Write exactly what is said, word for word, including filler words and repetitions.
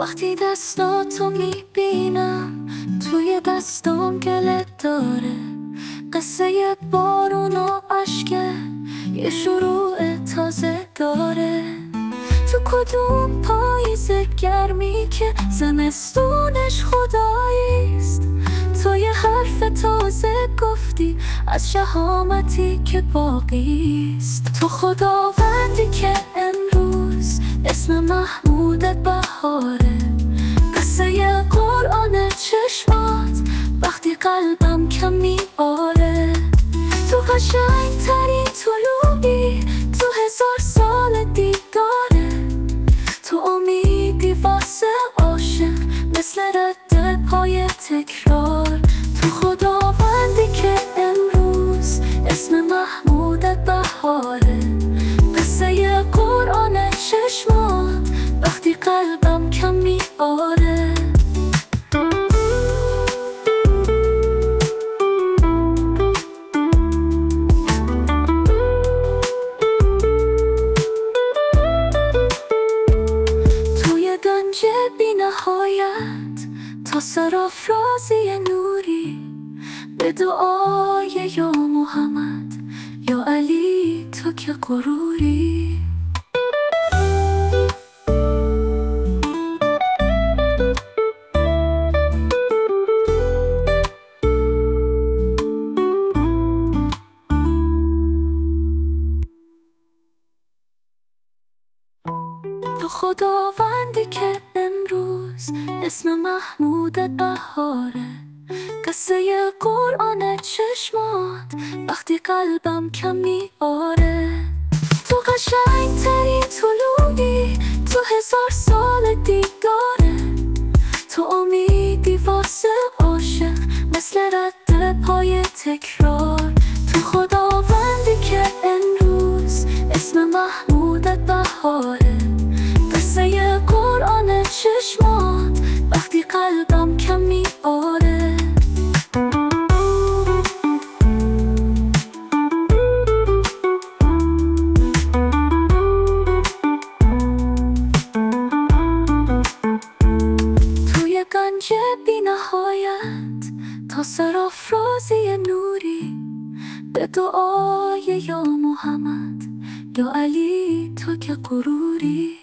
وقتی دستاتو میبینم توی دستام گله داره، قصه یه بارون و عشقه یه شروع تازه داره. تو کدوم پاییز گرمی که زمستونش خداییست، تو یه حرف تازه گفتی از شهامتی که باقیست. تو خداوندی که امروز اسم محمودت بهاره، قصه یه قرآن چشمات وقتی قلبم کم میاره. تو قشنگترین طلوعی تو هزار سال دیداره، تو امیدی واسه عاشق مثل رد پای تکرار. تو خداوندی که امروز اسم محمودت بهاره، قصه یه قرآن چشمات وقتی قلبم کم میاره. گنج بی نهایت تا سرافرازی نوری، به دعای یا محمد یا علی تو که غروری. تو خداوندی که امروز اسم محمودت بهاره، قصه یه قرآن چشمات وقتی قلبم کم میاره. تو قشنگترین طلوعی تو هزار سال دیداره، تو امیدی واسه عاشق مثل رد پای تکرار. تو خداوندی که امروز اسم محمودت بهاره، قصه یه قرآن چشمات وقتی قلبم کم میاره. توی گنج بی نهایت تا سرافرازی نوری، به دعای یا محمد یا علی تو که غروری.